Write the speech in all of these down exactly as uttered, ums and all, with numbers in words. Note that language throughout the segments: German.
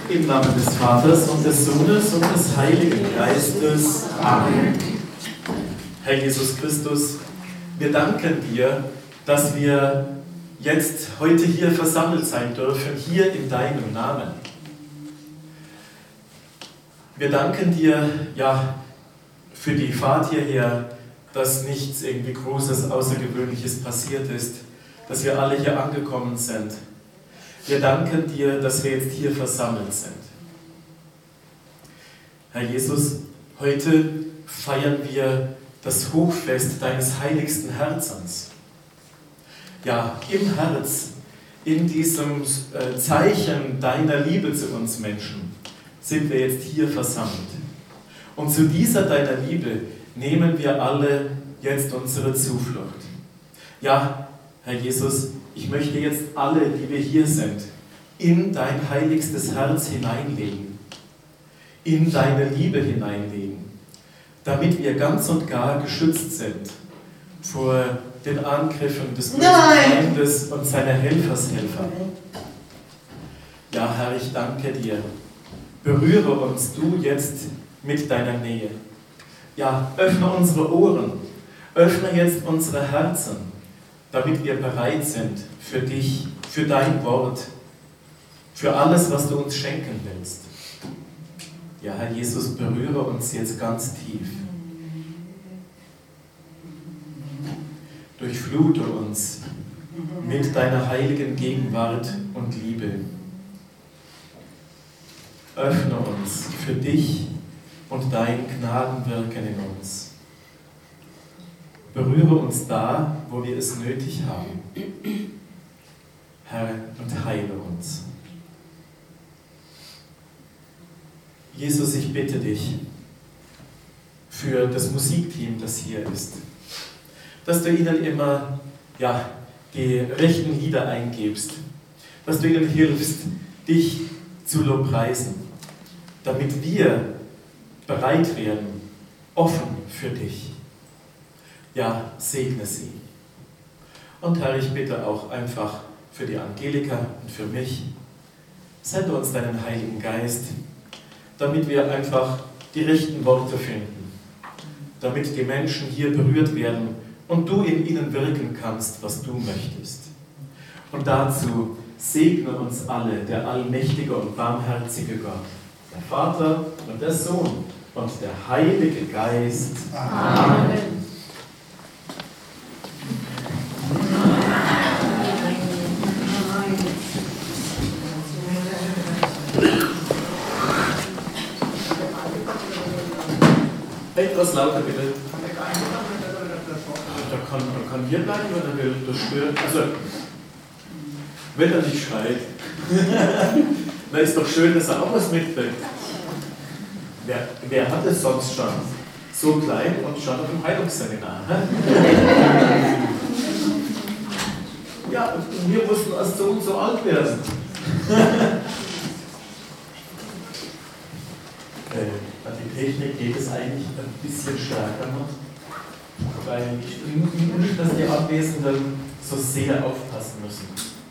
Im Namen des Vaters und des Sohnes und des Heiligen Geistes. Amen. Herr Jesus Christus, wir danken dir, dass wir jetzt heute hier versammelt sein dürfen, hier in deinem Namen. Wir danken dir, ja, für die Fahrt hierher, dass nichts irgendwie Großes, Außergewöhnliches passiert ist, dass wir alle hier angekommen sind. Wir danken dir, dass wir jetzt hier versammelt sind. Herr Jesus, heute feiern wir das Hochfest deines heiligsten Herzens. Ja, im Herz, in diesem Zeichen deiner Liebe zu uns Menschen, sind wir jetzt hier versammelt. Und zu dieser deiner Liebe nehmen wir alle jetzt unsere Zuflucht. Ja, Herr Jesus, ich möchte jetzt alle, die wir hier sind, in dein heiligstes Herz hineinlegen, in deine Liebe hineinlegen, damit wir ganz und gar geschützt sind vor den Angriffen des bösen Feindes und seiner Helfershelfer. Ja, Herr, ich danke dir. Berühre uns du jetzt mit deiner Nähe. Ja, öffne unsere Ohren, öffne jetzt unsere Herzen, damit wir bereit sind für dich, für dein Wort, für alles, was du uns schenken willst. Ja, Herr Jesus, berühre uns jetzt ganz tief. Durchflute uns mit deiner heiligen Gegenwart und Liebe. Öffne uns für dich und dein Gnadenwirken in uns. Berühre uns da, wo wir es nötig haben. Herr, und heile uns. Jesus, ich bitte dich für das Musikteam, das hier ist, dass du ihnen immer ja, die rechten Lieder eingibst, dass du ihnen hilfst, dich zu lobpreisen, damit wir bereit werden, offen für dich. Ja, segne sie. Und Herr, ich bitte auch einfach für die Angelika und für mich, sende uns deinen Heiligen Geist, damit wir einfach die rechten Worte finden, damit die Menschen hier berührt werden und du in ihnen wirken kannst, was du möchtest. Und dazu segne uns alle der allmächtige und barmherzige Gott, der Vater und der Sohn und der Heilige Geist. Amen. Etwas lauter bitte. Da kann, da kann hier bleiben oder will das stören? Also, wenn er nicht schreit. Na, ist doch schön, dass er auch was mitkriegt. Wer, wer hat es sonst schon? So klein und schon auf dem Heilungsseminar. Ja, und wir mussten erst so und so alt werden. Bei der Technik geht es eigentlich ein bisschen stärker noch, weil nicht, dass die Anwesenden so sehr aufpassen müssen.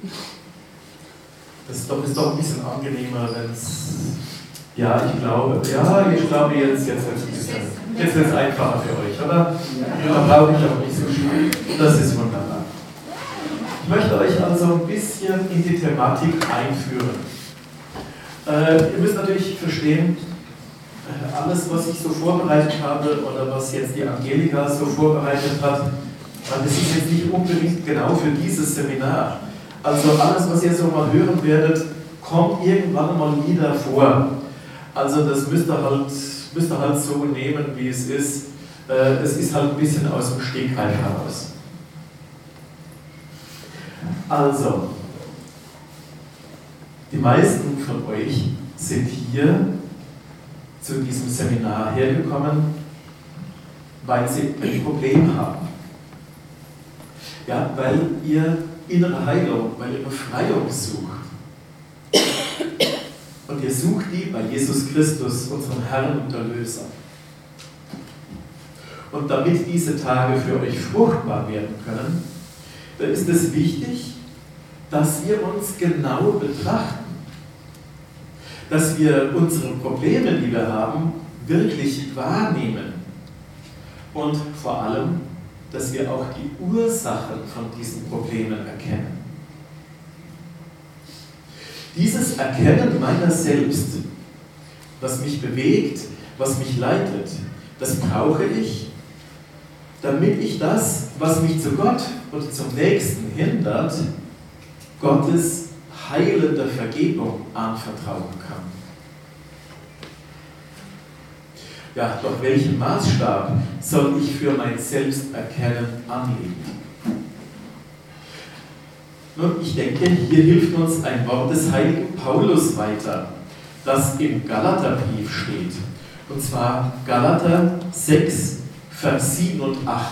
Das ist doch, ist doch ein bisschen angenehmer, wenn es, ja, ich glaube, ja, ich glaube jetzt, jetzt wird es einfacher für euch, oder? Da brauche ich auch nicht so viel. Das ist wunderbar. Ich möchte euch also ein bisschen in die Thematik einführen. Äh, ihr müsst natürlich verstehen, alles, was ich so vorbereitet habe oder was jetzt die Angelika so vorbereitet hat, das ist jetzt nicht unbedingt genau für dieses Seminar. Also alles, was ihr so mal hören werdet, kommt irgendwann mal wieder vor. Also das müsst ihr halt, müsst ihr halt so nehmen, wie es ist. Es ist halt ein bisschen aus dem Stegreif heraus. Also, die meisten von euch sind hier zu diesem Seminar hergekommen, weil sie ein Problem haben. Ja, weil ihr innere Heilung, weil ihr Befreiung sucht. Und ihr sucht die bei Jesus Christus, unserem Herrn und Erlöser. Und damit diese Tage für euch fruchtbar werden können, da ist es wichtig, dass wir uns genau betrachten. dass wir unsere Probleme, die wir haben, wirklich wahrnehmen und vor allem, dass wir auch die Ursachen von diesen Problemen erkennen. Dieses Erkennen meiner selbst, was mich bewegt, was mich leitet, das brauche ich, damit ich das, was mich zu Gott und zum Nächsten hindert, Gottes heilende Vergebung anvertrauen kann. Ja, doch welchen Maßstab soll ich für mein Selbsterkennen anlegen? Nun, ich denke, hier hilft uns ein Wort des heiligen Paulus weiter, das im Galaterbrief steht. Und zwar Galater sechs, Vers sieben und acht.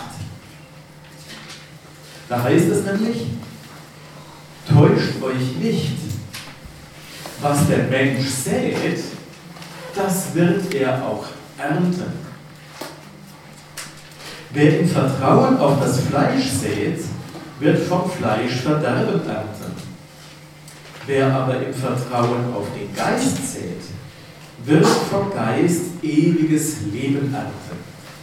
Da heißt es nämlich: Täuscht euch nicht, was der Mensch sät, das wird er auch ernten. Wer im Vertrauen auf das Fleisch sät, wird vom Fleisch Verderben ernten. Wer aber im Vertrauen auf den Geist sät, wird vom Geist ewiges Leben ernten.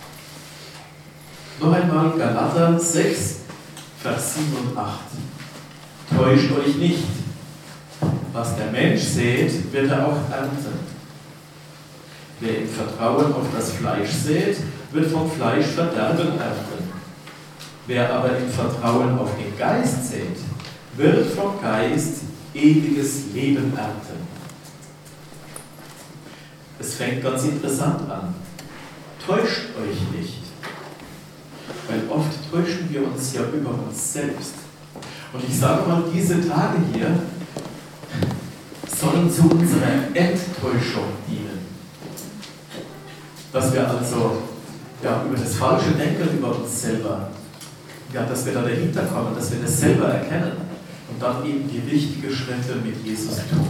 Noch einmal Galater sechs, Vers sieben und acht. Täuscht euch nicht. Was der Mensch sät, wird er auch ernten. Wer im Vertrauen auf das Fleisch sät, wird vom Fleisch Verderben ernten. Wer aber im Vertrauen auf den Geist sät, wird vom Geist ewiges Leben ernten. Es fängt ganz interessant an. Täuscht euch nicht. Weil oft täuschen wir uns ja über uns selbst. Und ich sage mal, diese Tage hier sollen zu unserer Enttäuschung dienen. Dass wir also ja, über das falsche Denken über uns selber, ja, dass wir da dahinter kommen, dass wir das selber erkennen und dann eben die richtigen Schritte mit Jesus tun.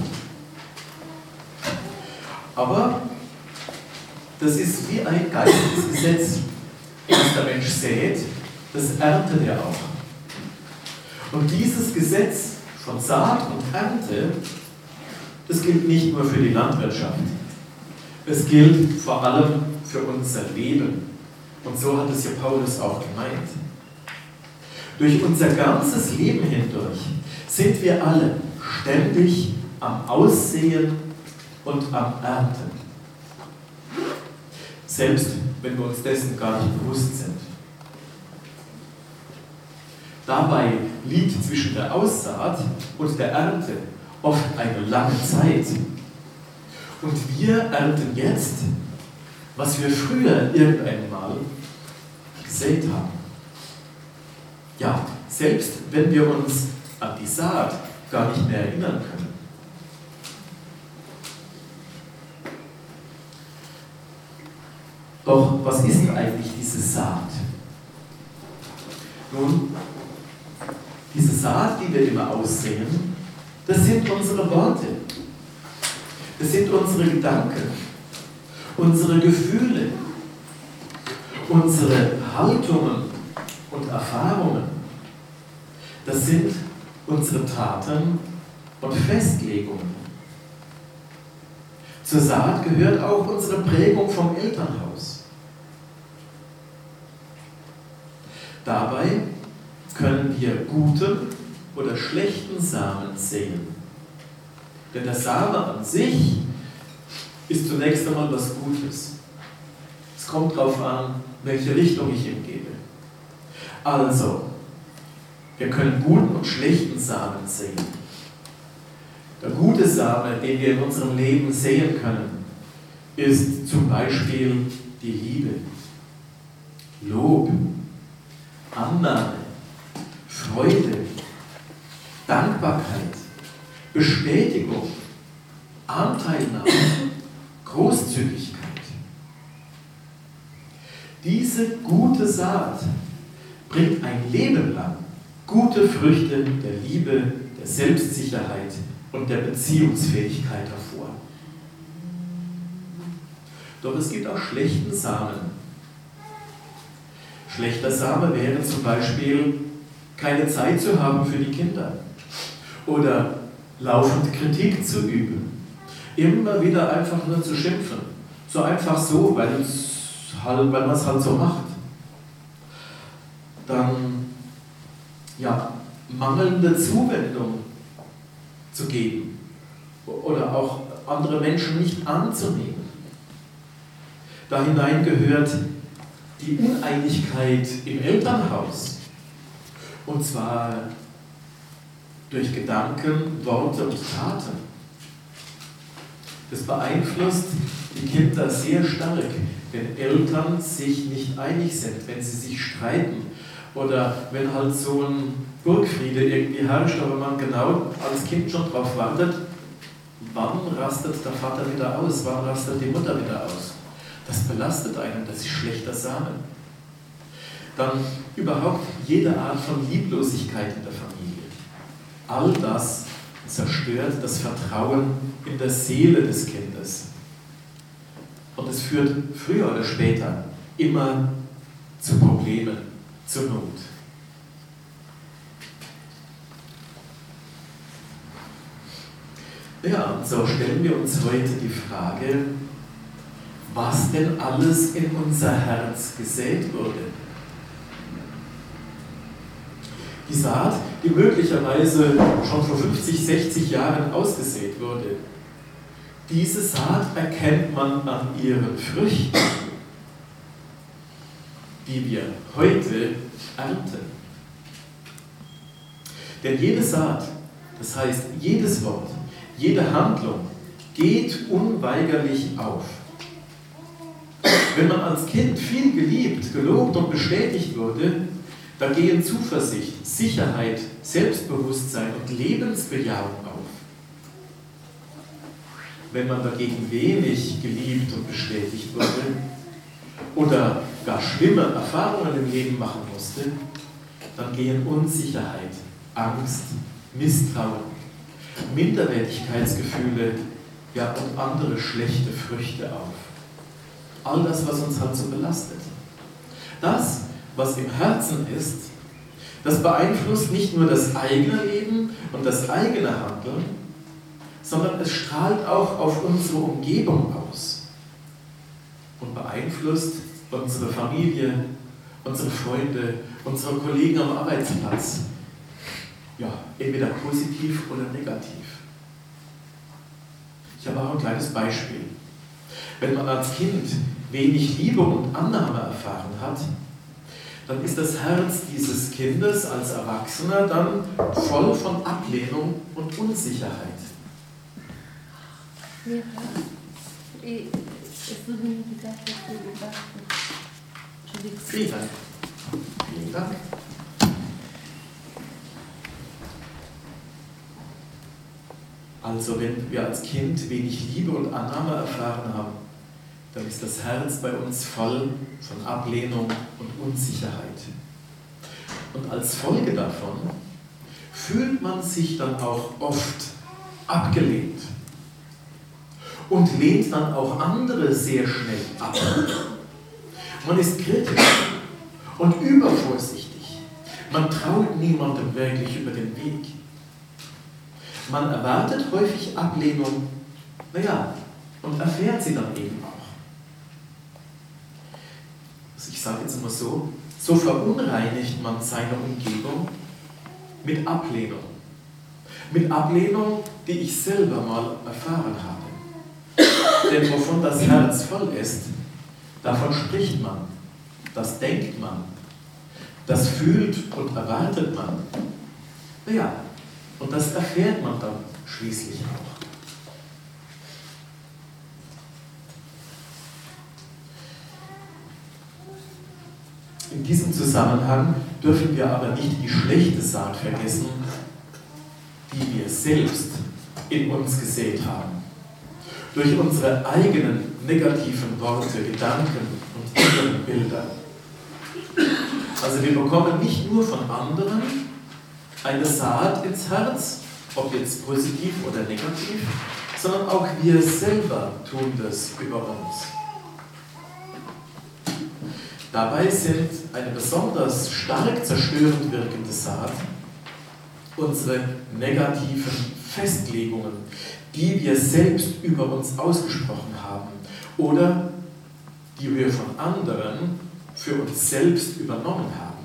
Aber das ist wie ein geistiges Gesetz. Was der Mensch sät, das erntet er auch. Und dieses Gesetz von Saat und Ernte, das gilt nicht nur für die Landwirtschaft. Es gilt vor allem für unser Leben. Und so hat es ja Paulus auch gemeint. Durch unser ganzes Leben hindurch sind wir alle ständig am Aussehen und am Ernten. Selbst wenn wir uns dessen gar nicht bewusst sind. Dabei liegt zwischen der Aussaat und der Ernte oft eine lange Zeit. Und wir ernten jetzt, was wir früher irgendwann mal gesät haben. Ja, selbst wenn wir uns an die Saat gar nicht mehr erinnern können. Doch was ist denn eigentlich diese Saat? Nun, diese Saat, die wir immer aussehen, das sind unsere Worte. Das sind unsere Gedanken, unsere Gefühle, unsere Haltungen und Erfahrungen. Das sind unsere Taten und Festlegungen. Zur Saat gehört auch unsere Prägung vom Elternhaus. Dabei können wir guten oder schlechten Samen säen. Denn der Same an sich ist zunächst einmal was Gutes. Es kommt darauf an, welche Richtung ich ihm gebe. Also, wir können guten und schlechten Samen säen. Der gute Same, den wir in unserem Leben säen können, ist zum Beispiel die Liebe, Lob, Annahme, Freude, Dankbarkeit, Bestätigung, Anteilnahme, Großzügigkeit. Diese gute Saat bringt ein Leben lang gute Früchte der Liebe, der Selbstsicherheit und der Beziehungsfähigkeit hervor. Doch es gibt auch schlechten Samen. Schlechter Same wäre zum Beispiel, keine Zeit zu haben für die Kinder oder laufend Kritik zu üben, immer wieder einfach nur zu schimpfen. So einfach so, weil, halt, weil man es halt so macht. Dann, ja, mangelnde Zuwendung zu geben oder auch andere Menschen nicht anzunehmen. Da hinein gehört die Uneinigkeit im Elternhaus, und zwar durch Gedanken, Worte und Taten. Das beeinflusst die Kinder sehr stark, wenn Eltern sich nicht einig sind, wenn sie sich streiten oder wenn halt so ein Burgfriede irgendwie herrscht, aber man genau als Kind schon darauf wartet, wann rastet der Vater wieder aus, wann rastet die Mutter wieder aus. Das belastet einen, das ist schlechter Samen. Dann überhaupt jede Art von Lieblosigkeit in der Familie. All das zerstört das Vertrauen in der Seele des Kindes. Und es führt früher oder später immer zu Problemen, zur Not. Ja, und so stellen wir uns heute die Frage, was denn alles in unser Herz gesät wurde. Die Saat, die möglicherweise schon vor fünfzig, sechzig Jahren ausgesät wurde, diese Saat erkennt man an ihren Früchten, die wir heute ernten. Denn jede Saat, das heißt jedes Wort, jede Handlung geht unweigerlich auf. Wenn man als Kind viel geliebt, gelobt und bestätigt wurde, da gehen Zuversicht, Sicherheit, Selbstbewusstsein und Lebensbejahung auf. Wenn man dagegen wenig geliebt und bestätigt wurde oder gar schlimme Erfahrungen im Leben machen musste, dann gehen Unsicherheit, Angst, Misstrauen, Minderwertigkeitsgefühle, ja, und andere schlechte Früchte auf. All das, was uns halt so belastet. Das, was im Herzen ist, das beeinflusst nicht nur das eigene Leben und das eigene Handeln, sondern es strahlt auch auf unsere Umgebung aus und beeinflusst unsere Familie, unsere Freunde, unsere Kollegen am Arbeitsplatz. Ja, entweder positiv oder negativ. Ich habe auch ein kleines Beispiel. Wenn man als Kind wenig Liebe und Annahme erfahren hat, dann ist das Herz dieses Kindes als Erwachsener dann voll von Ablehnung und Unsicherheit. Ja, es wurde mir gesagt, dass du gesagt hast. Vielen Dank. Vielen Dank. Also wenn wir als Kind wenig Liebe und Annahme erfahren haben, dann ist das Herz bei uns voll von Ablehnung und Unsicherheit. Und als Folge davon fühlt man sich dann auch oft abgelehnt und lehnt dann auch andere sehr schnell ab. Man ist kritisch und übervorsichtig. Man traut niemandem wirklich über den Weg. Man erwartet häufig Ablehnung, naja, und erfährt sie dann eben auch. Also ich sage jetzt immer so, so verunreinigt man seine Umgebung mit Ablehnung. Mit Ablehnung, die ich selber mal erfahren habe. Denn wovon das Herz voll ist, davon spricht man, das denkt man, das fühlt und erwartet man. Naja, und das erfährt man dann schließlich auch. In diesem Zusammenhang dürfen wir aber nicht die schlechte Saat vergessen, die wir selbst in uns gesät haben. Durch unsere eigenen negativen Worte, Gedanken und inneren Bilder. Also wir bekommen nicht nur von anderen eine Saat ins Herz, ob jetzt positiv oder negativ, sondern auch wir selber tun das über uns. Dabei sind eine besonders stark zerstörend wirkende Saat unsere negativen Festlegungen, die wir selbst über uns ausgesprochen haben oder die wir von anderen für uns selbst übernommen haben.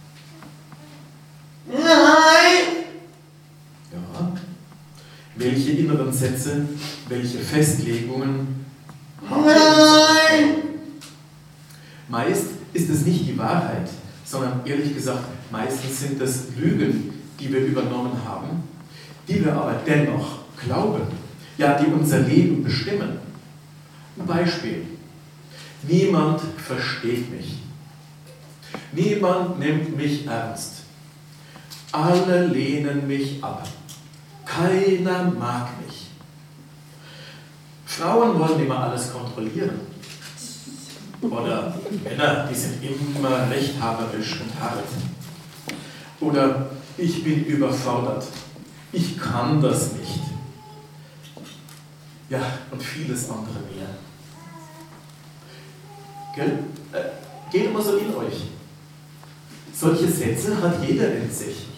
Nein! Ja. Welche inneren Sätze, welche Festlegungen haben wir Nein! uns? Meist ist es nicht die Wahrheit, sondern ehrlich gesagt, meistens sind es Lügen, die wir übernommen haben, die wir aber dennoch glauben, ja, die unser Leben bestimmen. Ein Beispiel. Niemand versteht mich. Niemand nimmt mich ernst. Alle lehnen mich ab. Keiner mag mich. Frauen wollen immer alles kontrollieren. Oder Männer, die sind immer rechthaberisch und hart. Oder ich bin überfordert. Ich kann das nicht. Ja, und vieles andere mehr. Gell? Äh, geht immer so in euch. Solche Sätze hat jeder in sich.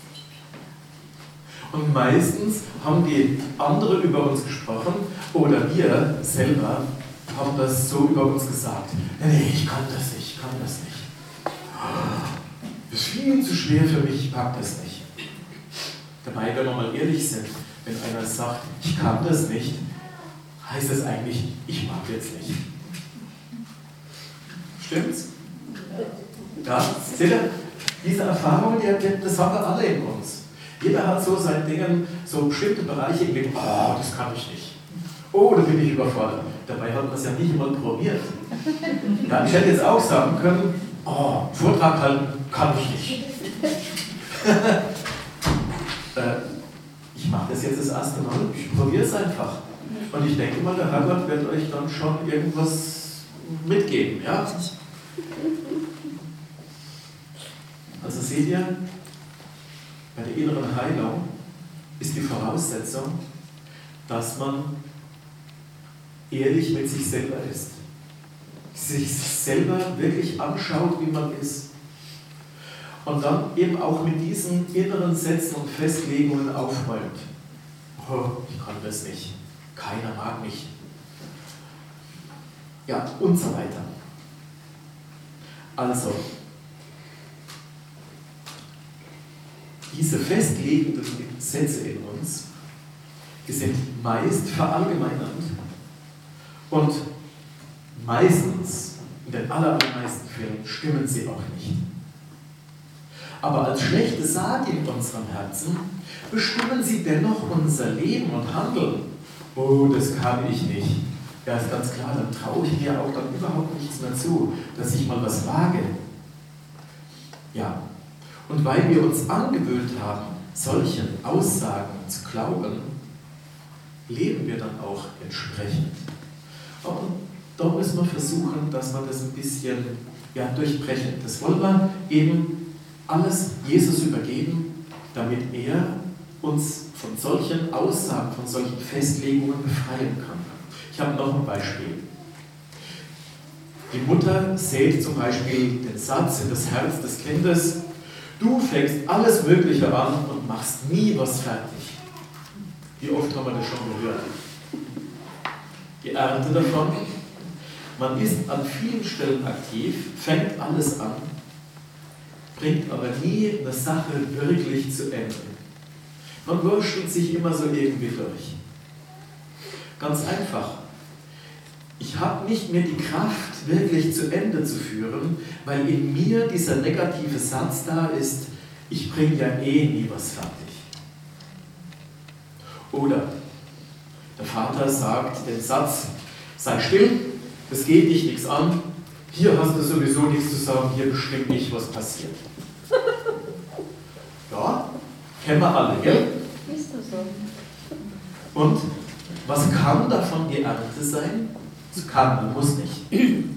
Und meistens haben die andere über uns gesprochen oder wir selber haben das so über uns gesagt. Nee, ich kann das nicht, ich kann das nicht. Das ist viel zu schwer für mich, ich pack das nicht. Dabei, wenn wir mal ehrlich sind, wenn einer sagt, ich kann das nicht, heißt das eigentlich, ich mag jetzt nicht. Stimmt's? Ja, seht ihr, diese Erfahrung, die, das haben wir alle in uns. Jeder hat so seine Dinge, so bestimmte Bereiche im Leben, oh, das kann ich nicht. Oh, da bin ich überfordert. Dabei hat man es ja nicht mal probiert. Ja, ich hätte jetzt auch sagen können, oh, Vortrag halten kann ich nicht. äh, ich mache das jetzt das erste Mal, ich probiere es einfach. Und ich denke mal, der Herrgott wird euch dann schon irgendwas mitgeben. Ja? Also seht ihr, bei der inneren Heilung ist die Voraussetzung, dass man ehrlich mit sich selber ist. Sich selber wirklich anschaut, wie man ist. Und dann eben auch mit diesen inneren Sätzen und Festlegungen aufräumt. Oh, ich kann das nicht. Keiner mag mich. Ja, und so weiter. Also, diese festlegenden Sätze in uns, die sind meist verallgemeinernd und meistens, in den allermeisten Fällen, stimmen sie auch nicht. Aber als schlechte Saat in unserem Herzen bestimmen sie dennoch unser Leben und Handeln. Oh, das kann ich nicht. Ja, ist ganz klar, dann traue ich mir auch dann überhaupt nichts mehr zu, dass ich mal was wage. Ja, und weil wir uns angewöhnt haben, solchen Aussagen zu glauben, leben wir dann auch entsprechend. Und da müssen wir versuchen, dass wir das ein bisschen ja, durchbrechen. Das wollen wir eben alles Jesus übergeben, damit er uns von solchen Aussagen, von solchen Festlegungen befreien kann. Ich habe noch ein Beispiel. Die Mutter sät zum Beispiel den Satz in das Herz des Kindes: Du fängst alles Mögliche an und machst nie was fertig. Wie oft haben wir das schon gehört? Die Ernte davon: Man ist an vielen Stellen aktiv, fängt alles an, bringt aber nie eine Sache wirklich zu Ende. Man wurschtelt sich immer so irgendwie durch. Ganz einfach. Ich habe nicht mehr die Kraft, wirklich zu Ende zu führen, weil in mir dieser negative Satz da ist, ich bringe ja eh nie was fertig. Oder der Vater sagt den Satz: Sei still, das geht dich nichts an, hier hast du sowieso nichts zu sagen, hier bestimmt nicht, was passiert. Ja, kennen wir alle, gell? Ist das so? Und was kann davon die Ernte sein? Es kann, man muss nicht.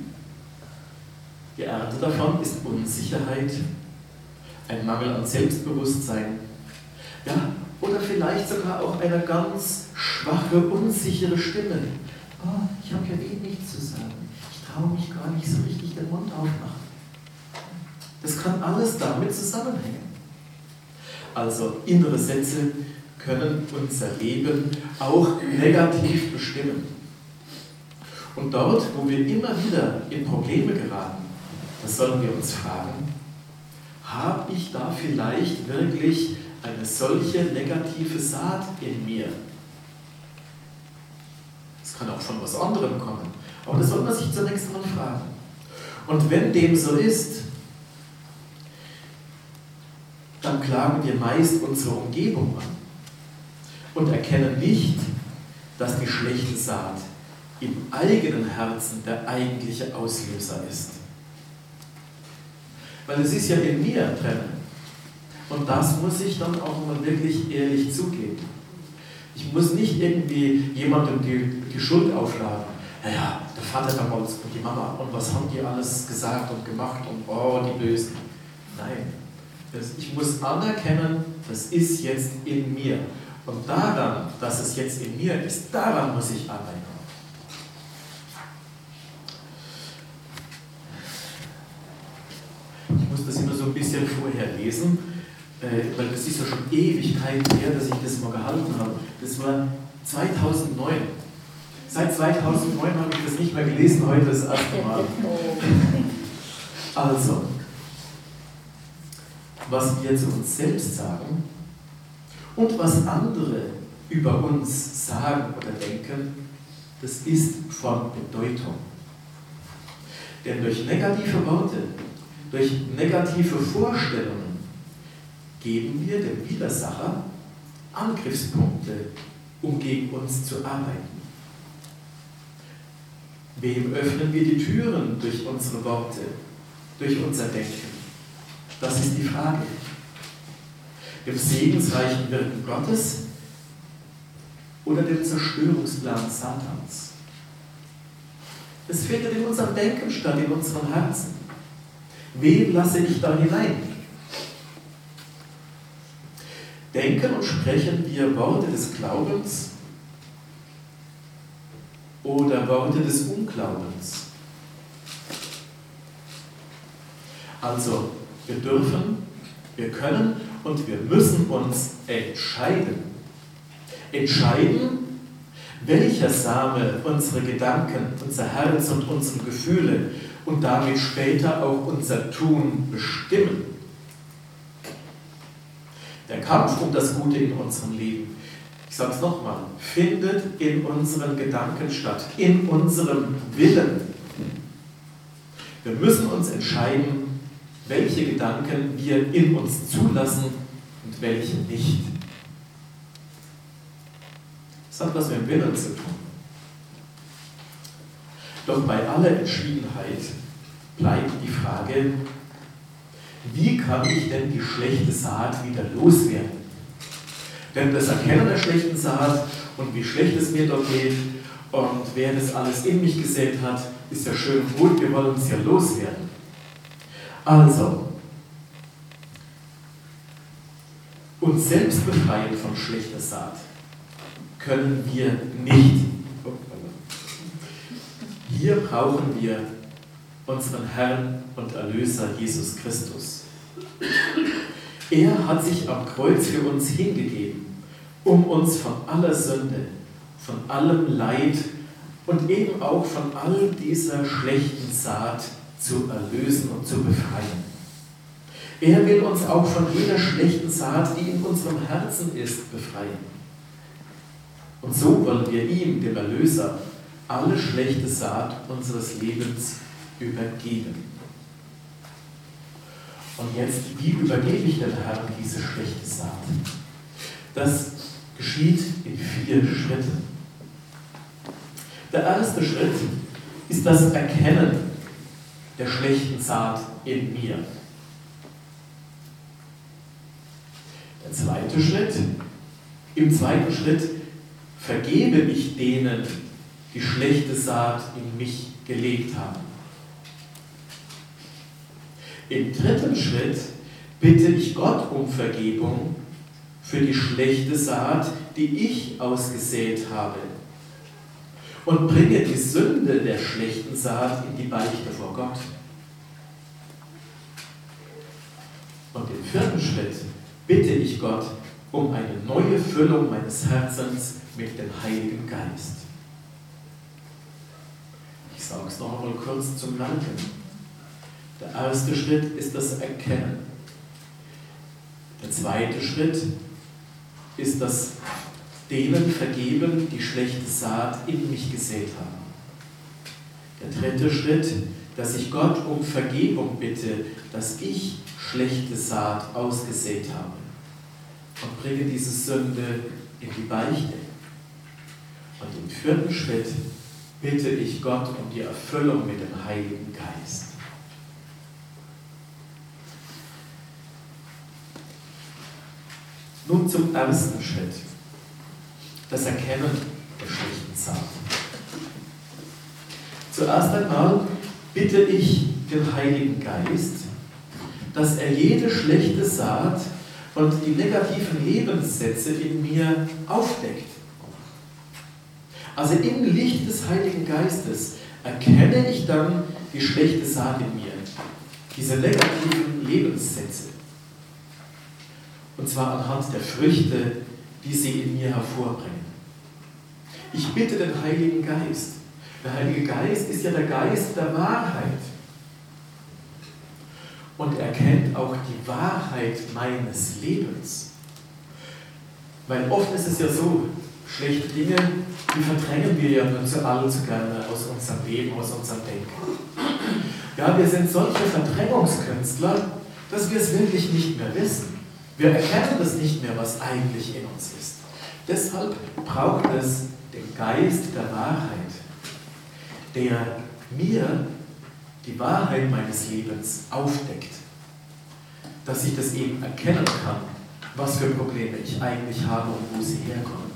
Die Ernte davon ist Unsicherheit, ein Mangel an Selbstbewusstsein, ja, oder vielleicht sogar auch eine ganz schwache, unsichere Stimme. Oh, ich habe ja eh nichts zu sagen. Ich traue mich gar nicht so richtig den Mund aufmachen. Das kann alles damit zusammenhängen. Also innere Sätze können unser Leben auch negativ bestimmen. Und dort, wo wir immer wieder in Probleme geraten, da sollen wir uns fragen, habe ich da vielleicht wirklich eine solche negative Saat in mir? Es kann auch von was anderem kommen, aber das soll man sich zunächst mal fragen. Und wenn dem so ist, dann klagen wir meist unsere Umgebung an und erkennen nicht, dass die schlechte Saat im eigenen Herzen der eigentliche Auslöser ist. Weil es ist ja in mir drin. Und das muss ich dann auch mal wirklich ehrlich zugeben. Ich muss nicht irgendwie jemandem die, die Schuld aufladen. Naja, der Vater damals und die Mama und was haben die alles gesagt und gemacht und oh, die Bösen. Nein, das, ich muss anerkennen, das ist jetzt in mir. Und daran, dass es jetzt in mir ist, daran muss ich arbeiten. Ich muss das immer so ein bisschen vorher lesen, äh, weil das ist ja schon Ewigkeiten her, dass ich das mal gehalten habe. Das war zweitausendneun. Seit zweitausendneun habe ich das nicht mehr gelesen, heute das erste Mal. Also, was wir zu uns selbst sagen und was andere über uns sagen oder denken, das ist von Bedeutung. Denn durch negative Worte, durch negative Vorstellungen geben wir dem Widersacher Angriffspunkte, um gegen uns zu arbeiten. Wem öffnen wir die Türen durch unsere Worte, durch unser Denken? Das ist die Frage. Dem segensreichen Wirken Gottes oder dem Zerstörungsplan Satans? Es findet in unserem Denken statt, in unserem Herzen. Wen lasse ich da hinein? Denken und sprechen wir Worte des Glaubens oder Worte des Unglaubens? Also, wir dürfen, wir können und wir müssen uns entscheiden. Entscheiden, welcher Same unsere Gedanken, unser Herz und unsere Gefühle und damit später auch unser Tun bestimmen. Der Kampf um das Gute in unserem Leben, ich sage es nochmal, findet in unseren Gedanken statt, in unserem Willen. Wir müssen uns entscheiden, welche Gedanken wir in uns zulassen und welche nicht. Das hat was mit dem Willen zu tun. Doch bei aller Entschiedenheit bleibt die Frage, wie kann ich denn die schlechte Saat wieder loswerden? Denn das Erkennen der schlechten Saat und wie schlecht es mir dort geht und wer das alles in mich gesät hat, ist ja schön gut, wir wollen es ja loswerden. Also, uns selbst befreien von schlechter Saat können wir nicht. Hier brauchen wir unseren Herrn und Erlöser Jesus Christus. Er hat sich am Kreuz für uns hingegeben, um uns von aller Sünde, von allem Leid und eben auch von all dieser schlechten Saat zu erlösen und zu befreien. Er will uns auch von jeder schlechten Saat, die in unserem Herzen ist, befreien. Und so wollen wir ihm, dem Erlöser, alle schlechte Saat unseres Lebens übergeben. Und jetzt, wie übergebe ich dem Herrn diese schlechte Saat? Das geschieht in vier Schritten. Der erste Schritt ist das Erkennen der schlechten Saat in mir. Der zweite Schritt, im zweiten Schritt vergebe ich denen, die schlechte Saat in mich gelegt haben. Im dritten Schritt bitte ich Gott um Vergebung für die schlechte Saat, die ich ausgesät habe, und bringe die Sünde der schlechten Saat in die Beichte vor Gott. Und im vierten Schritt bitte ich Gott, um eine neue Füllung meines Herzens mit dem Heiligen Geist. Ich sage es noch einmal kurz zum Merken. Der erste Schritt ist das Erkennen. Der zweite Schritt ist das denen vergeben, die schlechte Saat in mich gesät haben. Der dritte Schritt, dass ich Gott um Vergebung bitte, dass ich schlechte Saat ausgesät habe und bringe diese Sünde in die Beichte. Und im vierten Schritt bitte ich Gott um die Erfüllung mit dem Heiligen Geist. Nun zum ersten Schritt, das Erkennen der schlechten Saat. Zuerst einmal bitte ich den Heiligen Geist, dass er jede schlechte Saat und die negativen Lebenssätze in mir aufdeckt. Also im Licht des Heiligen Geistes erkenne ich dann die schlechte Saat in mir, diese negativen Lebenssätze. Und zwar anhand der Früchte, die sie in mir hervorbringen. Ich bitte den Heiligen Geist. Der Heilige Geist ist ja der Geist der Wahrheit. Und er kennt auch die Wahrheit meines Lebens. Weil oft ist es ja so, schlechte Dinge, die verdrängen wir ja nur zu allzu gerne aus unserem Leben, aus unserem Denken. Ja, wir sind solche Verdrängungskünstler, dass wir es wirklich nicht mehr wissen. Wir erkennen das nicht mehr, was eigentlich in uns ist. Deshalb braucht es den Geist der Wahrheit, der mir die Wahrheit meines Lebens aufdeckt, dass ich das eben erkennen kann, was für Probleme ich eigentlich habe und wo sie herkommen.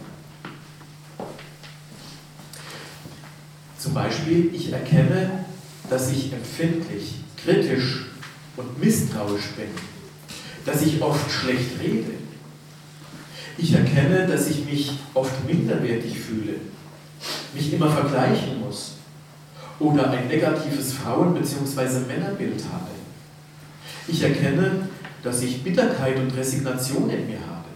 Zum Beispiel, ich erkenne, dass ich empfindlich, kritisch und misstrauisch bin, dass ich oft schlecht rede. Ich erkenne, dass ich mich oft minderwertig fühle, mich immer vergleichen muss oder ein negatives Frauen- bzw. Männerbild habe. Ich erkenne, dass ich Bitterkeit und Resignation in mir habe,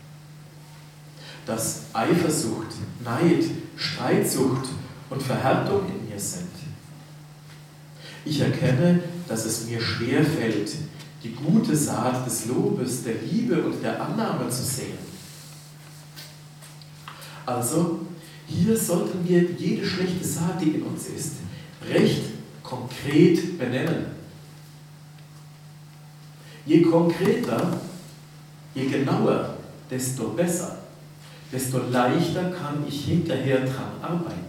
dass Eifersucht, Neid, Streitsucht und Verhärtung in mir sind. Ich erkenne, dass es mir schwerfällt, die gute Saat des Lobes, der Liebe und der Annahme zu sehen. Also, hier sollten wir jede schlechte Saat, die in uns ist, recht konkret benennen. Je konkreter, je genauer, desto besser, desto leichter kann ich hinterher dran arbeiten.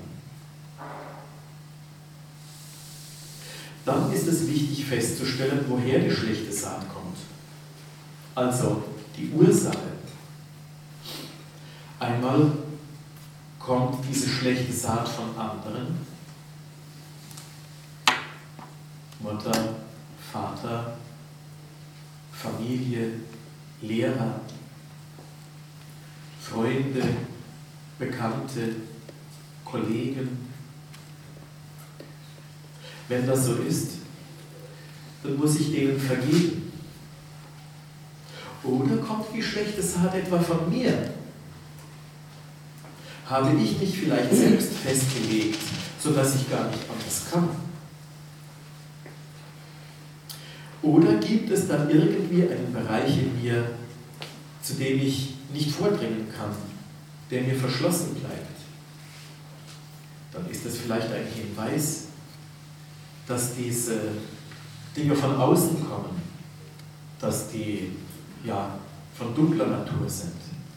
Dann ist es wichtig festzustellen, woher die schlechte Saat kommt. Also die Ursache. Einmal kommt diese schlechte Saat von anderen. Mutter, Vater, Familie, Lehrer, Freunde, Bekannte, Kollegen. Wenn das so ist, dann muss ich denen vergeben. Oder kommt die schlechte Saat etwa von mir? Habe ich mich vielleicht selbst festgelegt, sodass ich gar nicht anders kann? Oder gibt es dann irgendwie einen Bereich in mir, zu dem ich nicht vordringen kann, der mir verschlossen bleibt? Dann ist das vielleicht ein Hinweis, dass diese Dinge von außen kommen, dass die ja, von dunkler Natur sind.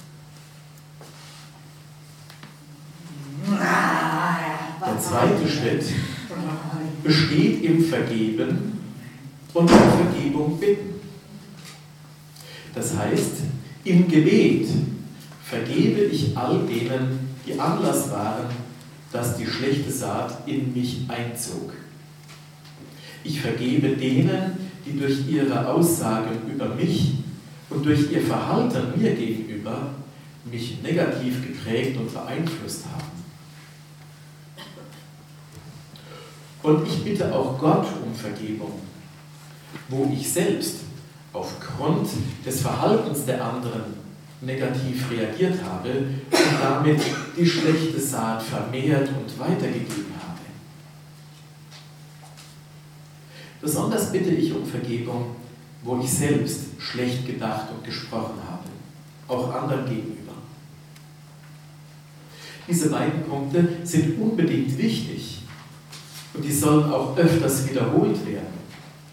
Der zweite Schritt besteht im Vergeben und um Vergebung bitten. Das heißt, im Gebet vergebe ich all denen, die Anlass waren, dass die schlechte Saat in mich einzog. Ich vergebe denen, die durch ihre Aussagen über mich und durch ihr Verhalten mir gegenüber mich negativ geprägt und beeinflusst haben. Und ich bitte auch Gott um Vergebung, wo ich selbst aufgrund des Verhaltens der anderen negativ reagiert habe und damit die schlechte Saat vermehrt und weitergegeben habe. Besonders bitte ich um Vergebung, wo ich selbst schlecht gedacht und gesprochen habe, auch anderen gegenüber. Diese beiden Punkte sind unbedingt wichtig und die sollen auch öfters wiederholt werden.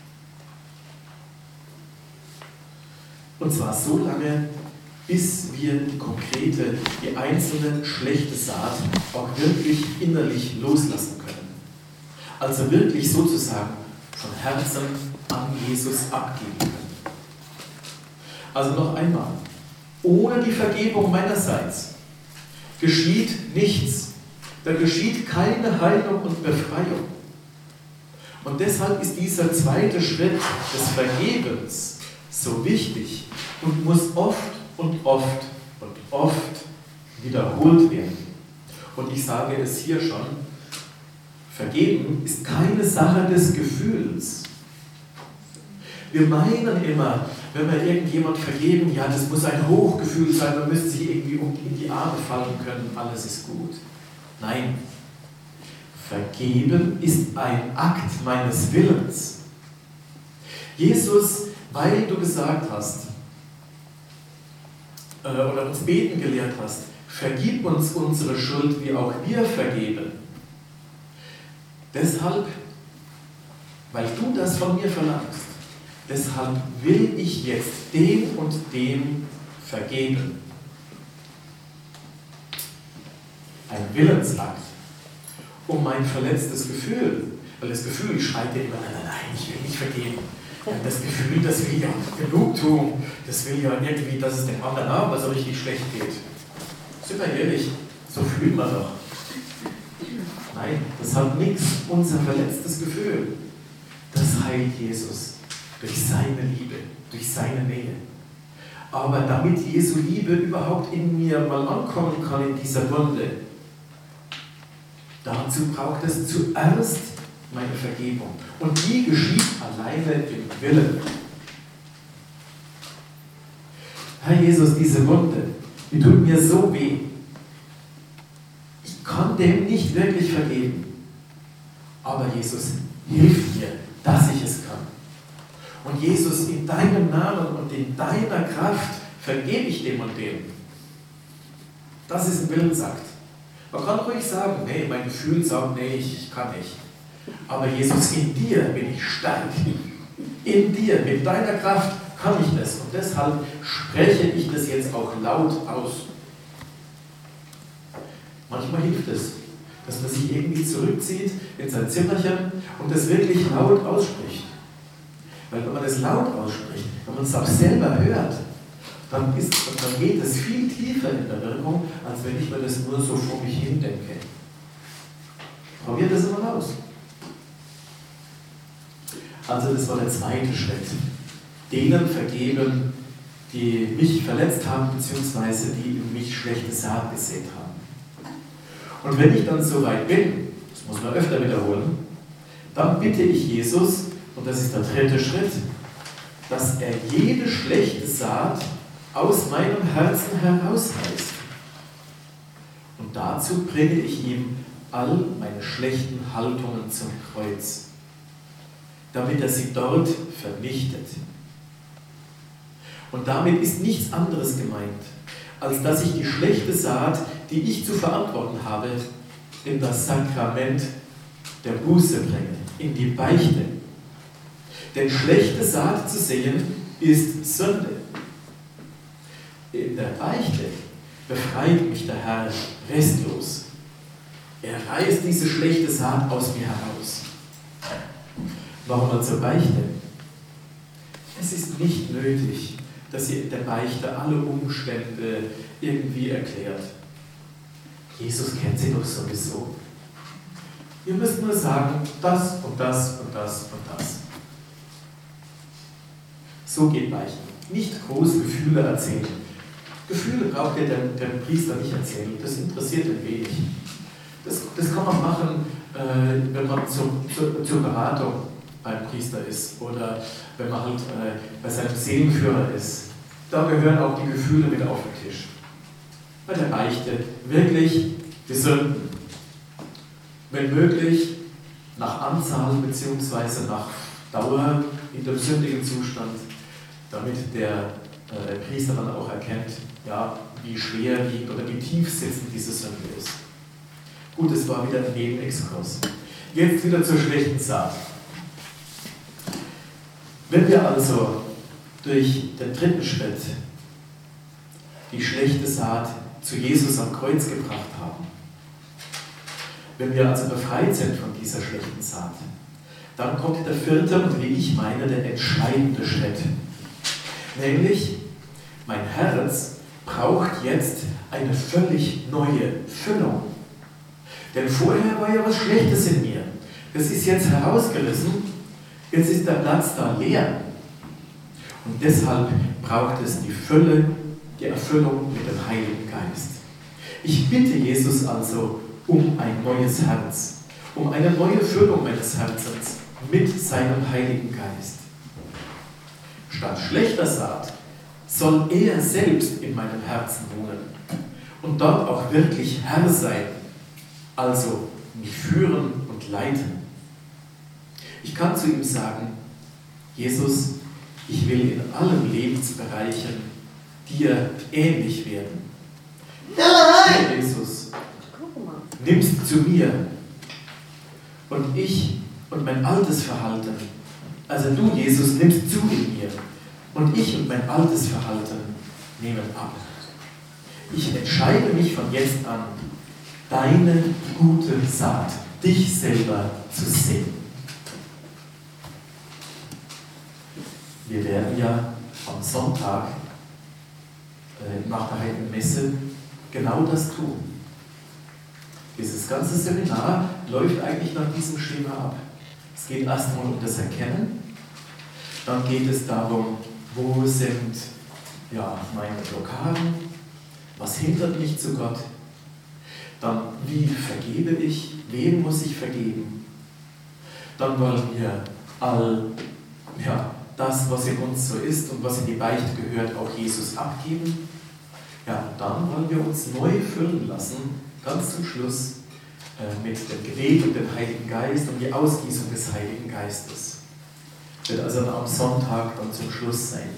Und zwar so lange, bis wir die konkrete, die einzelne schlechte Saat auch wirklich innerlich loslassen können. Also wirklich sozusagen von Herzen an Jesus abgeben können. Also noch einmal, ohne die Vergebung meinerseits geschieht nichts. Da geschieht keine Heilung und Befreiung. Und deshalb ist dieser zweite Schritt des Vergebens so wichtig und muss oft und oft und oft wiederholt werden. Und ich sage es hier schon, Vergeben ist keine Sache des Gefühls. Wir meinen immer, wenn wir irgendjemand vergeben, ja, das muss ein Hochgefühl sein, man müsste sich irgendwie in die Arme fallen können, alles ist gut. Nein, Vergeben ist ein Akt meines Willens. Jesus, weil du gesagt hast, äh, oder uns beten gelehrt hast, vergib uns unsere Schuld, wie auch wir vergeben. Deshalb, weil du das von mir verlangst, deshalb will ich jetzt dem und dem vergeben. Ein Willensakt, um mein verletztes Gefühl, weil das Gefühl schreit ja immer, nein, nein, nein, ich will nicht vergeben. Das Gefühl, das will ja Genugtuung, das will ja irgendwie, dass es dem anderen auch mal so richtig schlecht geht. Sind wir ehrlich, so fühlt man doch. Nein, das hat nichts, unser verletztes Gefühl. Das heilt Jesus durch seine Liebe, durch seine Nähe. Aber damit Jesu Liebe überhaupt in mir mal ankommen kann, in dieser Wunde, dazu braucht es zuerst meine Vergebung. Und die geschieht alleine im Willen. Herr Jesus, diese Wunde, die tut mir so weh. Ich kann dem nicht wirklich vergeben. Aber Jesus, hilf mir, dass ich es kann. Und Jesus, in deinem Namen und in deiner Kraft vergebe ich dem und dem. Das ist ein Willensakt. Man kann ruhig sagen, nee, mein Gefühl sagt, nee, ich, ich kann nicht. Aber Jesus, in dir bin ich stark. In dir, mit deiner Kraft kann ich das. Und deshalb spreche ich das jetzt auch laut aus. Manchmal hilft es, dass man sich irgendwie zurückzieht in sein Zimmerchen und das wirklich laut ausspricht. Weil wenn man das laut ausspricht, wenn man es auch selber hört, dann, ist, dann geht es viel tiefer in der Wirkung, als wenn ich mir das nur so vor mich hin denke. Probiert das immer aus. Also das war der zweite Schritt. Denen vergeben, die mich verletzt haben, beziehungsweise die in mich schlechte Saat gesät haben. Und wenn ich dann so weit bin, das muss man öfter wiederholen, dann bitte ich Jesus, und das ist der dritte Schritt, dass er jede schlechte Saat aus meinem Herzen herausreißt. Und dazu bringe ich ihm all meine schlechten Haltungen zum Kreuz, damit er sie dort vernichtet. Und damit ist nichts anderes gemeint, als dass ich die schlechte Saat, die ich zu verantworten habe, in das Sakrament der Buße bringe, in die Beichte. Denn schlechte Saat zu sehen, ist Sünde. In der Beichte befreit mich der Herr restlos. Er reißt diese schlechte Saat aus mir heraus. Nochmal zur Beichte. Es ist nicht nötig, dass ihr in der Beichte alle Umstände irgendwie erklärt. Jesus kennt sie doch sowieso. Ihr müsst nur sagen, das und das und das und das. So geht Beichten. Nicht groß Gefühle erzählen. Gefühle braucht ihr dem, dem Priester nicht erzählen. Das interessiert ihn wenig. Das, das kann man machen, äh, wenn man zu, zu, zur Beratung beim Priester ist oder wenn man halt äh, bei seinem Seelenführer ist. Da gehören auch die Gefühle mit auf den Tisch. Weil er reichte wirklich die Sünden. Wenn möglich, nach Anzahl bzw. nach Dauer in dem sündigen Zustand, damit der äh, Priester dann auch erkennt, ja, wie schwer wiegt oder wie tief sitzend diese Sünde ist. Gut, es war wieder ein Nebenexkurs. Jetzt wieder zur schlechten Saat. Wenn wir also durch den dritten Schritt die schlechte Saat zu Jesus am Kreuz gebracht haben, wenn wir also befreit sind von dieser schlechten Saat, dann kommt der vierte und wie ich meine, der entscheidende Schritt. Nämlich, mein Herz braucht jetzt eine völlig neue Füllung. Denn vorher war ja was Schlechtes in mir. Das ist jetzt herausgerissen, jetzt ist der Platz da leer. Und deshalb braucht es die Fülle, die Erfüllung mit dem Heiligen Geist. Ich bitte Jesus also um ein neues Herz, um eine neue Füllung meines Herzens mit seinem Heiligen Geist. Statt schlechter Saat soll er selbst in meinem Herzen wohnen und dort auch wirklich Herr sein, also mich führen und leiten. Ich kann zu ihm sagen, Jesus, ich will in allen Lebensbereichen dir ähnlich werden. Nein! Du, Jesus, nimmst zu mir und ich und mein altes Verhalten, also du, Jesus, nimmst zu in mir und ich und mein altes Verhalten nehmen ab. Ich entscheide mich von jetzt an, deine gute Saat, dich selber zu sehen. Wir werden ja am Sonntag äh, nach der Heiligen Messe genau das tun. Dieses ganze Seminar läuft eigentlich nach diesem Schema ab. Es geht erstmal um das Erkennen, dann geht es darum, wo sind ja, meine Blockaden, was hindert mich zu Gott, dann wie vergebe ich, wem muss ich vergeben, dann wollen wir all ja, das, was in uns so ist und was in die Beichte gehört, auch Jesus abgeben. Ja, und dann wollen wir uns neu füllen lassen, ganz zum Schluss, äh, mit dem Gebet und dem Heiligen Geist und die Ausgießung des Heiligen Geistes. Wird also am Sonntag dann zum Schluss sein.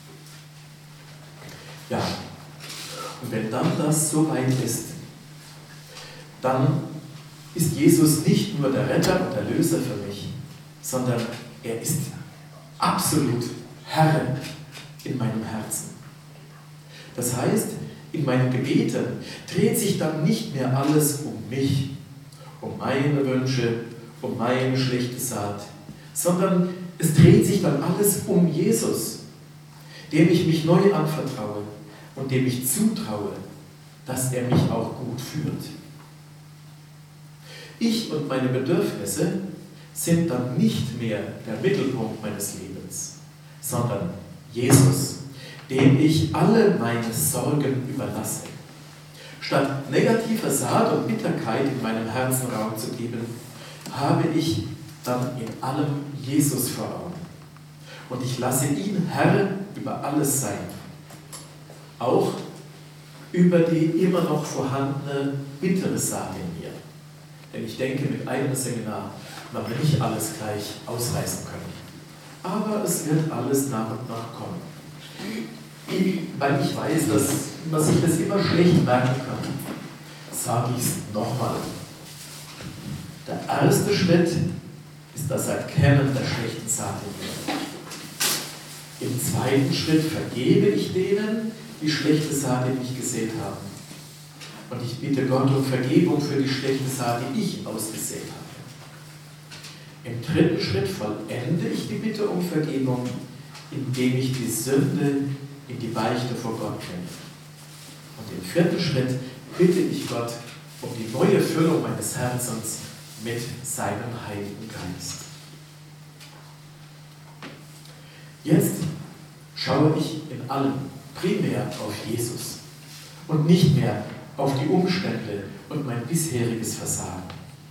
Ja, und wenn dann das so weit ist, dann ist Jesus nicht nur der Retter und Erlöser für mich, sondern er ist absolut Herr in meinem Herzen. Das heißt, in meinen Gebeten dreht sich dann nicht mehr alles um mich, um meine Wünsche, um meine schlechte Saat, sondern es dreht sich dann alles um Jesus, dem ich mich neu anvertraue und dem ich zutraue, dass er mich auch gut führt. Ich und meine Bedürfnisse sind dann nicht mehr der Mittelpunkt meines Lebens, sondern Jesus, dem ich alle meine Sorgen überlasse. Statt negativer Saat und Bitterkeit in meinem Herzen Raum zu geben, habe ich dann in allem Jesus vor Augen. Und ich lasse ihn Herr über alles sein. Auch über die immer noch vorhandene bittere Saat in mir. Denn ich denke, mit einem Seminar werden wir nicht alles gleich ausreißen können. Aber es wird alles nach und nach kommen. Ich, weil ich weiß, dass man sich das immer schlecht merken kann, sage ich es nochmal. Der erste Schritt ist das Erkennen der schlechten Saat in mir. Im zweiten Schritt vergebe ich denen, die schlechte Saat in mich gesät haben. Und ich bitte Gott um Vergebung für die schlechte Saat, die ich ausgesät habe. Im dritten Schritt vollende ich die Bitte um Vergebung, indem ich die Sünde in die Beichte vor Gott bringe. Und im vierten Schritt bitte ich Gott um die neue Füllung meines Herzens mit seinem Heiligen Geist. Jetzt schaue ich in allem primär auf Jesus und nicht mehr auf die Umstände und mein bisheriges Versagen.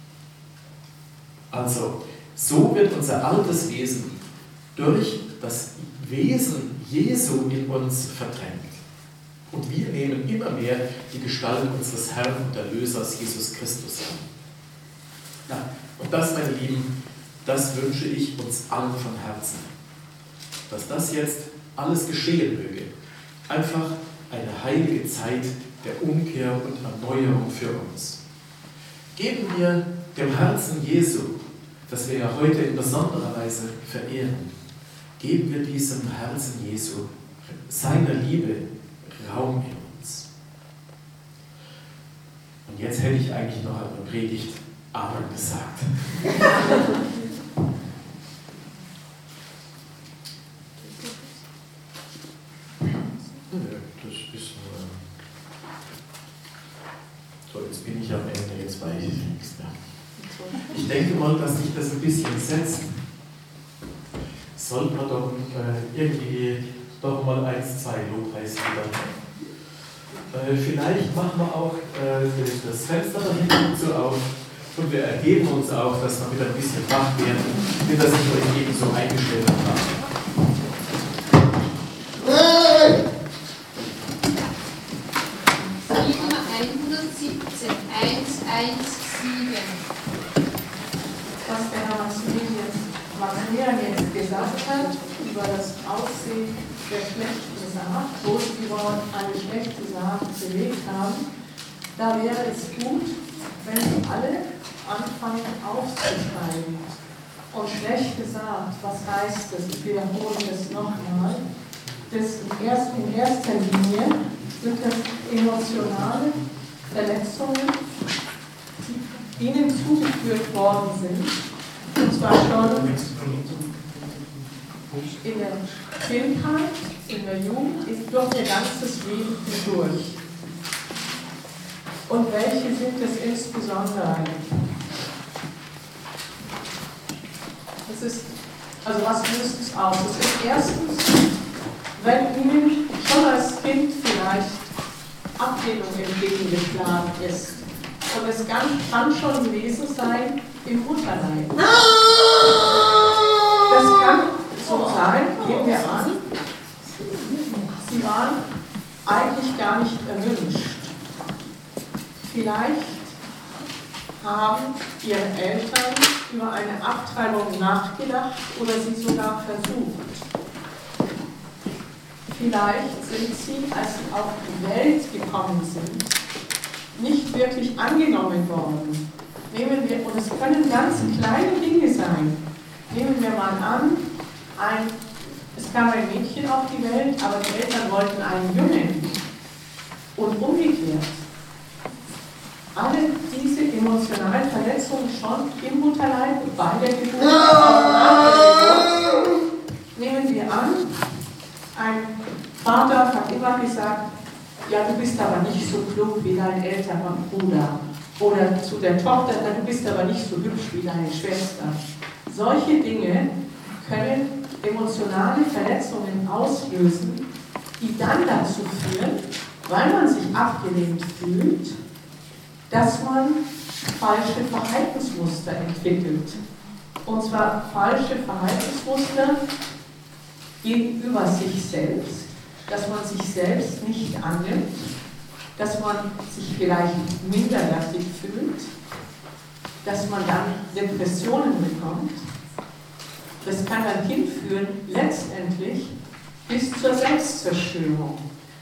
Also, so wird unser altes Wesen durch das Wesen Jesu in uns verdrängt. Und wir nehmen immer mehr die Gestalt unseres Herrn und Erlösers Jesus Christus an. Ja, und das, meine Lieben, das wünsche ich uns allen von Herzen. Dass das jetzt alles geschehen möge. Einfach eine heilige Zeit der Umkehr und Erneuerung für uns. Geben wir dem Herzen Jesu, das wir ja heute in besonderer Weise verehren, geben wir diesem Herzen Jesu, seiner Liebe, Raum in uns. Und jetzt hätte ich eigentlich noch an der Predigt Amen gesagt. Das ist nur... So, jetzt bin ich am Ende, jetzt weiß ich nichts mehr. Ich denke mal, dass sich das ein bisschen setzt. Sollten wir doch äh, irgendwie doch mal eins, zwei Lobpreislieder. Äh, vielleicht machen wir auch äh, das Fenster da hinten so auf und wir ergeben uns auch, dass wir wieder ein bisschen wach werden, wie das ich euch eben so eingestellt habe. hundertsiebzehn, hundertsiebzehn. Was der Herr Maximilian jetzt gesagt hat über das Aussehen der schlechten Saat, wo sie über eine schlechte Saat gelegt haben, da wäre es gut, wenn sie alle anfangen aufzuschreiben. Und schlechte Saat, was heißt das? Ich wiederhole das nochmal. Das in, erst, in erster Linie sind das emotionale Verletzungen, die ihnen zugeführt worden sind. Und zwar schon in der Kindheit, in der Jugend, durch ihr ganzes Leben hindurch. Und welche sind es insbesondere? Das ist, also was löst es aus? Das ist erstens, wenn ihnen schon als Kind vielleicht Ablehnung entgegengeschlagen ist. Und es kann, kann schon gewesen sein im Mutterleib. Das kann so sein, nehmen wir an, sie waren eigentlich gar nicht erwünscht. Vielleicht haben ihre Eltern über eine Abtreibung nachgedacht oder sie sogar versucht. Vielleicht sind sie, als sie auf die Welt gekommen sind, nicht wirklich angenommen worden. Nehmen wir, und es können ganz kleine Dinge sein. Nehmen wir mal an, ein, es kam ein Mädchen auf die Welt, aber die Eltern wollten einen Jungen. Und umgekehrt. Alle diese emotionalen Verletzungen schon im Mutterleib, bei der Geburt, auch nach der Geburt. Nehmen wir an, ein Vater hat immer gesagt, ja, du bist aber nicht so klug wie dein älterer Bruder. Oder zu der Tochter, du bist aber nicht so hübsch wie deine Schwester. Solche Dinge können emotionale Verletzungen auslösen, die dann dazu führen, weil man sich abgelehnt fühlt, dass man falsche Verhaltensmuster entwickelt. Und zwar falsche Verhaltensmuster gegenüber sich selbst, dass man sich selbst nicht annimmt, dass man sich vielleicht minderwertig fühlt, dass man dann Depressionen bekommt. Das kann dann hinführen, letztendlich bis zur Selbstzerstörung.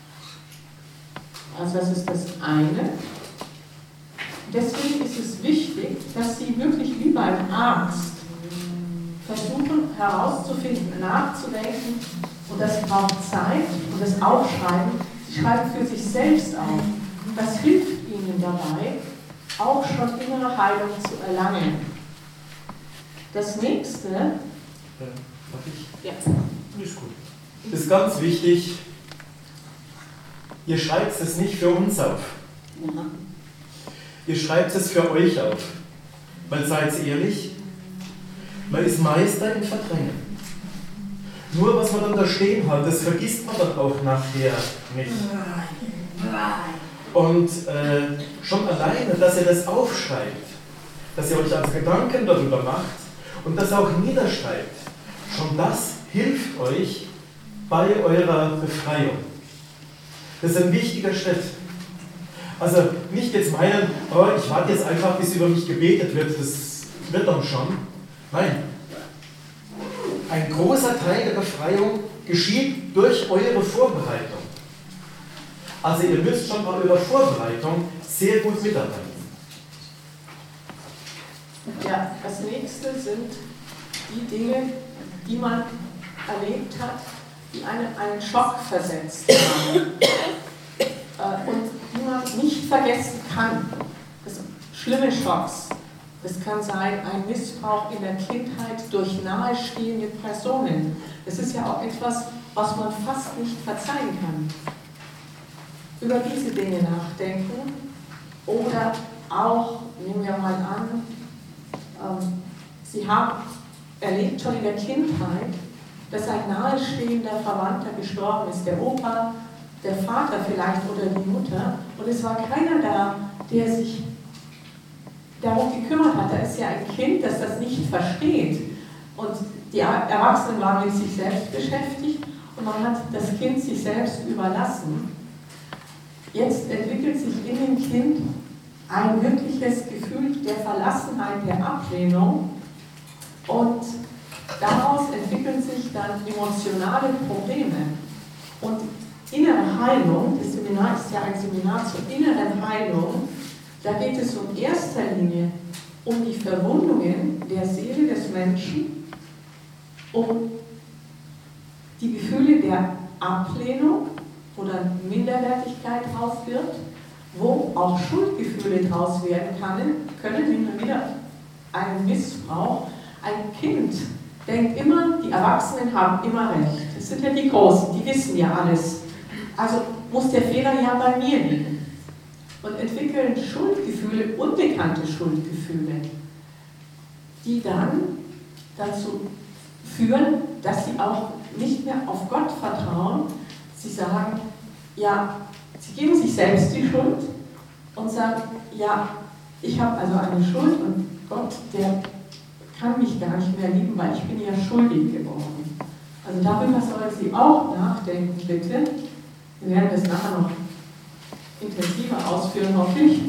Also das ist das eine. Deswegen ist es wichtig, dass Sie wirklich wie beim Arzt versuchen herauszufinden, nachzudenken, und das braucht Zeit und das Aufschreiben. Sie schreiben für sich selbst auf. Das hilft Ihnen dabei, auch schon innere Heilung zu erlangen. Das nächste. Ja, darf ich? Ja. Ist gut. Das ist ganz wichtig. Ihr schreibt es nicht für uns auf. Ja. Ihr schreibt es für euch auf. Weil, seid ehrlich, man ist Meister im Verdrängen. Nur was man dann da stehen hat, das vergisst man dann auch nachher nicht. Und äh, schon alleine, dass ihr das aufschreibt, dass ihr euch als Gedanken darüber macht und das auch niederschreibt, schon das hilft euch bei eurer Befreiung. Das ist ein wichtiger Schritt. Also nicht jetzt meinen, oh, ich warte jetzt einfach, bis über mich gebetet wird, das wird dann schon. Nein. Ein großer Teil der Befreiung geschieht durch eure Vorbereitung. Also ihr müsst schon bei eurer Vorbereitung sehr gut mitarbeiten. Ja, das nächste sind die Dinge, die man erlebt hat, die einen, einen Schock versetzt haben äh, und die man nicht vergessen kann. Das sind schlimme Schocks. Das kann sein ein Missbrauch in der Kindheit durch nahestehende Personen. Das ist ja auch etwas, was man fast nicht verzeihen kann. Über diese Dinge nachdenken oder auch, nehmen wir mal an, ähm, Sie haben erlebt schon in der Kindheit, dass ein nahestehender Verwandter gestorben ist, der Opa, der Vater vielleicht oder die Mutter, und es war keiner da, der sich darum gekümmert hat. Da ist ja ein Kind, das das nicht versteht. Und die Erwachsenen waren mit sich selbst beschäftigt und man hat das Kind sich selbst überlassen. Jetzt entwickelt sich in dem Kind ein wirkliches Gefühl der Verlassenheit, der Ablehnung, und daraus entwickeln sich dann emotionale Probleme. Und innere Heilung, das Seminar ist ja ein Seminar zur inneren Heilung, da geht es in erster Linie um die Verwundungen der Seele des Menschen, um die Gefühle der Ablehnung, wo dann Minderwertigkeit draus wird, wo auch Schuldgefühle draus werden können, können immer wieder einen Missbrauch. Ein Kind denkt immer, die Erwachsenen haben immer recht. Das sind ja die Großen, die wissen ja alles. Also muss der Fehler ja bei mir liegen. Und entwickeln Schuldgefühle, unbekannte Schuldgefühle, die dann dazu führen, dass sie auch nicht mehr auf Gott vertrauen. Sie sagen, ja, sie geben sich selbst die Schuld und sagen, ja, ich habe also eine Schuld und Gott, der kann mich gar nicht mehr lieben, weil ich bin ja schuldig geworden. Also darüber sollen Sie auch nachdenken, bitte. Wir werden das nachher noch intensiver ausführen, hoffe ich.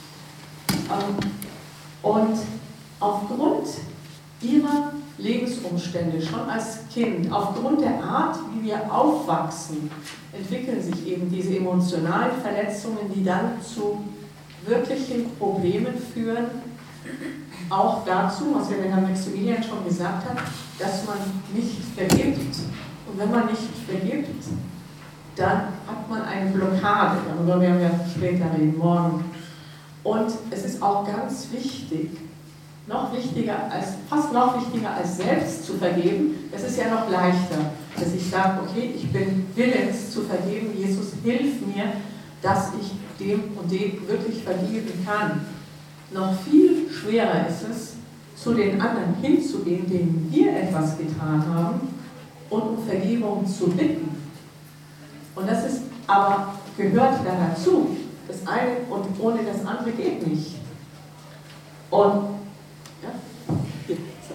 Und aufgrund Ihrer Lebensumstände, schon als Kind, aufgrund der Art, wie wir aufwachsen, entwickeln sich eben diese emotionalen Verletzungen, die dann zu wirklichen Problemen führen. Auch dazu, was ja der Herr Maximilian schon gesagt hat, dass man nicht vergibt. Und wenn man nicht vergibt, dann hat man eine Blockade. Darüber werden wir später reden, morgen. Und es ist auch ganz wichtig, noch wichtiger als, fast noch wichtiger als selbst zu vergeben, das ist ja noch leichter, dass ich sage, okay, ich bin willens zu vergeben, Jesus, hilf mir, dass ich dem und dem wirklich vergeben kann. Noch viel schwerer ist es, zu den anderen hinzugehen, denen wir etwas getan haben, und um Vergebung zu bitten. Und das ist aber, gehört da dazu. Das eine und ohne das andere geht nicht. Und, ja, hier, so.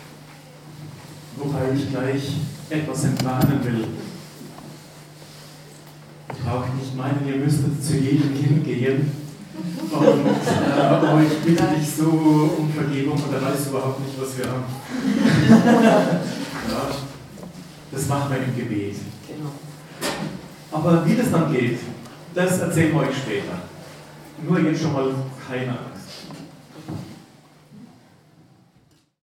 Wobei ich gleich etwas entwarnen will. Ich brauche nicht meinen, ihr müsstet zu jedem hingehen und äh, euch bitte nicht so um Vergebung, oder weiß überhaupt nicht, was wir haben. Ja, das machen wir im Gebet. Genau. Aber wie das dann geht, das erzählen wir euch später. Nur jetzt schon mal keine